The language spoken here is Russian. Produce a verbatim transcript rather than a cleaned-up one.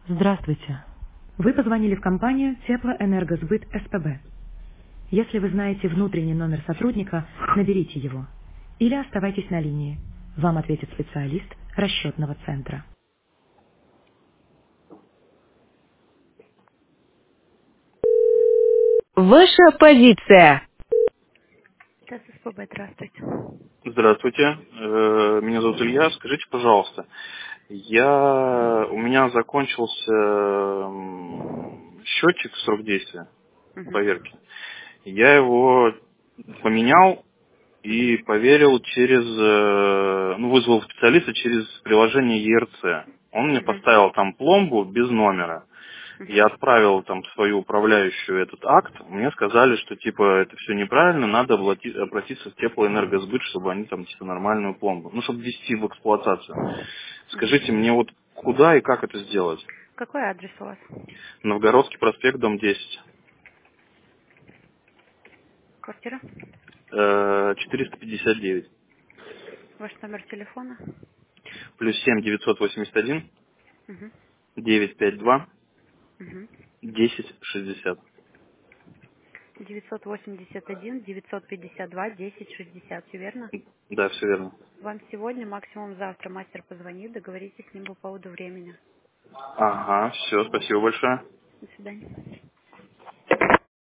Здравствуйте. Вы позвонили в компанию Теплоэнергосбыт СПБ. Если вы знаете внутренний номер сотрудника, наберите его. Или оставайтесь на линии. Вам ответит специалист расчетного центра. Ваша позиция. Сейчас СПБ, здравствуйте. Здравствуйте, Э, меня зовут Илья. Скажите, пожалуйста, я у меня закончился м, счетчик срок действия Мгм. поверки. Я его поменял и поверил через, э, ну, вызвал специалиста через приложение и эр цэ. Он мне Мгм. поставил там пломбу без номера. Я Мгм. отправил там свою управляющую этот акт, мне сказали, что типа это все неправильно, надо облати- обратиться в теплоэнергосбыт, чтобы они там типа нормальную пломбу, ну чтобы ввести в эксплуатацию. Скажите мне Мгм. вот куда и как это сделать? Какой адрес у вас? Новгородский проспект, дом десять, Квартира? э, четыреста пятьдесят девять, Ваш номер телефона? плюс семь девятьсот восемьдесят один Мгм. девятьсот пятьдесят два Мгм. десять шестьдесят. девятьсот восемьдесят один девятьсот пятьдесят два десять шестьдесят, все верно? Да, все верно. Вам сегодня, максимум завтра мастер позвонит, договоритесь с ним по поводу времени. Ага, все, спасибо большое. До свидания.